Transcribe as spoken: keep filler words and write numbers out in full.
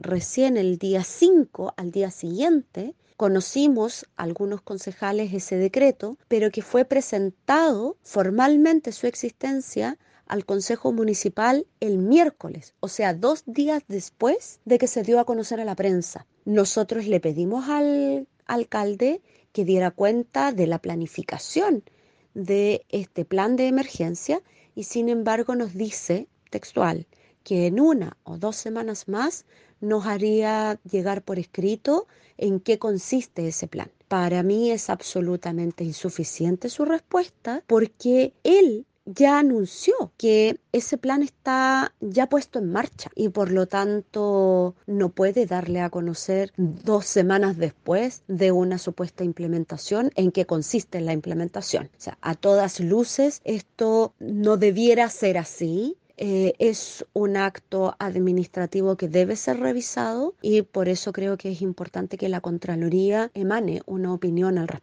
recién el día cinco, al día siguiente, conocimos algunos concejales ese decreto, pero que fue presentado formalmente su existencia al Consejo Municipal el miércoles, o sea, dos días después de que se dio a conocer a la prensa. Nosotros le pedimos al alcalde que diera cuenta de la planificación de este plan de emergencia y sin embargo nos dice textual que en una o dos semanas más nos haría llegar por escrito en qué consiste ese plan. Para mí es absolutamente insuficiente su respuesta porque él ya anunció que ese plan está ya puesto en marcha y por lo tanto no puede darle a conocer dos semanas después de una supuesta implementación en qué consiste la implementación. O sea, a todas luces esto no debiera ser así. Eh, es un acto administrativo que debe ser revisado y por eso creo que es importante que la Contraloría emane una opinión al respecto.